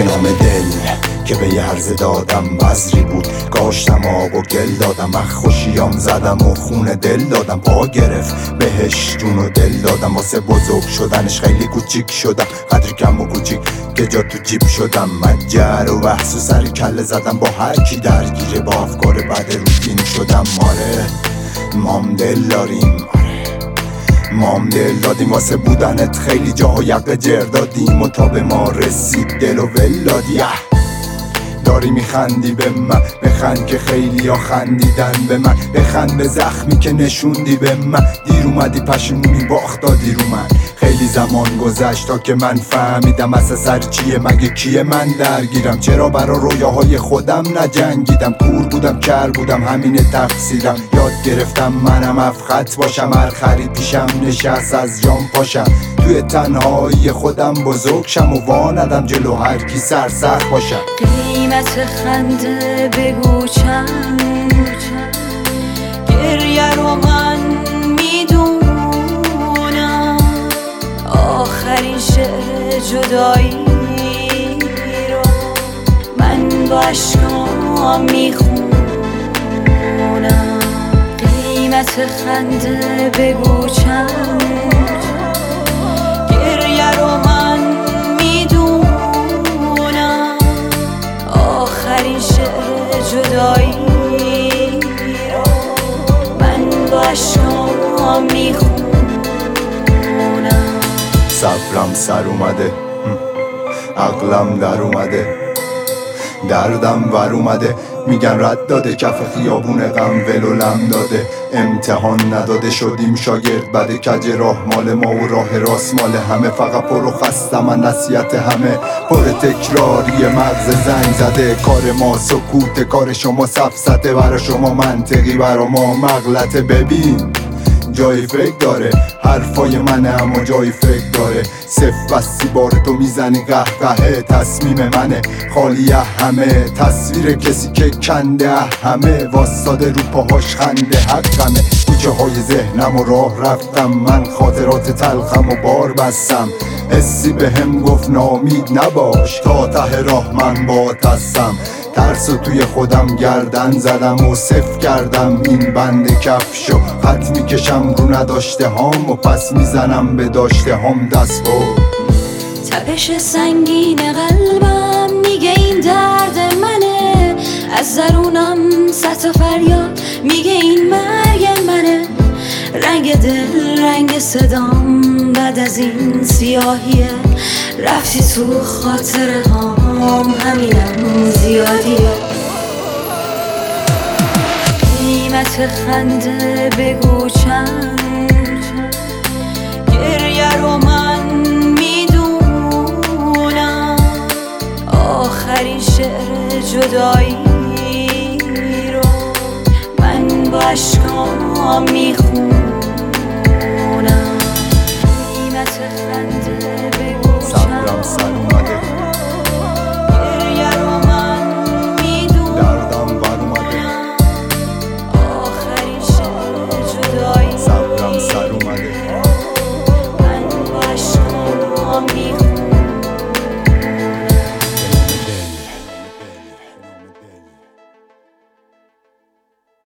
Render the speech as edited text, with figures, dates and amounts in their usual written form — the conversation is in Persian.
به نام دل که به یرز دادم بذری بود، کاشتم آب و گل دادم، خوشیام زدم و خون دل دادم، پا گرفت بهش جون و دل دادم، واسه بزرگ شدنش خیلی کوچیک شدم، قدر کم و کوچیک که جا تو جیب شدم، مجر و بحث و سر کله زدم با هر کی درگیره، با افکار بد روتین شدم. ماره مام دل داریم، مام دل دادیم، واسه بودنت خیلی جاها یقه جر دادیم و تا به ما رسید دل و ول دادی. داری میخندی به من، بخند که خیلی ها خندیدن به من، بخند به زخمی که نشوندی به من، دیر اومدی پشیمونی باخت دادی رو من. خیلی زمان گذشت تا که من فهمیدم اصلا سر چیه، مگه کیه من درگیرم، چرا برا رویاهای خودم نجنگیدم، کور بودم کر بودم همین تقصیرم، یاد گرفتم منم افخط باشم، هر خرید پیشم نشست از جام پاشم، توی تنهایی خودم بزرگ شم و واندم جلو هر کی سرسخت باشم. قیمت خنده بگو چند، گریه رو من میدونم، آخرین شعر جدایی رو من با عشقام میخونم. قیمت خنده بگو چند، گریه رو من میدونم، آخرین شعر جدایی رو من با عشقام میخونم. صبرم سر اومده، عقلم در اومده، دردم ور اومده، میگن رد داده کف خیابون غم ولولم داده، امتحان نداده شدیم شاگرد، بده کج راه مال ما و راه راست مال همه، فقط پر و خسته من نصیحت همه، پر تکراری مغز زنگ زده، کار ما سکوت کار شما سفسطه، برا شما منطقی برا ما مغلطه. ببین جای فکر داره حرفای منه اما جای فکر داره، صف بستی بار تو میزنی قهقهه، تصمیم منه خالی همه، تصویر کسی که کنده همه، واساده رو پاهاش خنده حقمه، کوچه های ذهنم و راه رفتم من، خاطرات تلخم و بار بستم، حسی به هم گفت نامید نباش، تا ته راه من بات هستم، ترسو توی خودم گردن زدم و صفر کردم این بند کفشو، خط میکشم رو نداشته هام و پس میزنم به داشته هام دست بود. تپش سنگین قلبم میگه این درد منه، از درونم صد فریاد میگه این مرگ منه، رنگ دل رنگ صدام بعد از این سیاهیه، رفتی تو خاطره هام همینم زیادیه. قیمت خنده بگو چند، گریه رو من میدونم، آخرین شعر جدایی رو من با عشقام میخونم. قیمت خنده بگو چند.